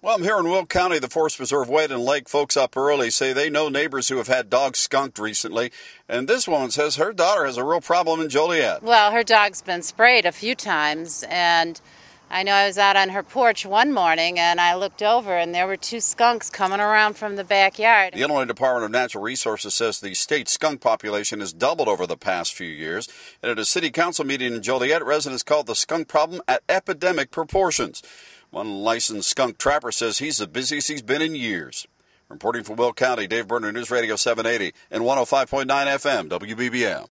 Well, I'm here in Will County, the Forest Preserve Wade and Lake. Folks up early say they know neighbors who have had dogs skunked recently. And this woman says her daughter has a real problem in Joliet. Well, her dog's been sprayed a few times, and I know I was out on her porch one morning, and I looked over, and there were 2 skunks coming around from the backyard. The Illinois Department of Natural Resources says the state skunk population has doubled over the past few years. And at a city council meeting in Joliet, residents called the skunk problem at epidemic proportions. One licensed skunk trapper says he's the busiest he's been in years. Reporting from Will County, Dave Berner, News Radio 780 and 105.9 FM, WBBM.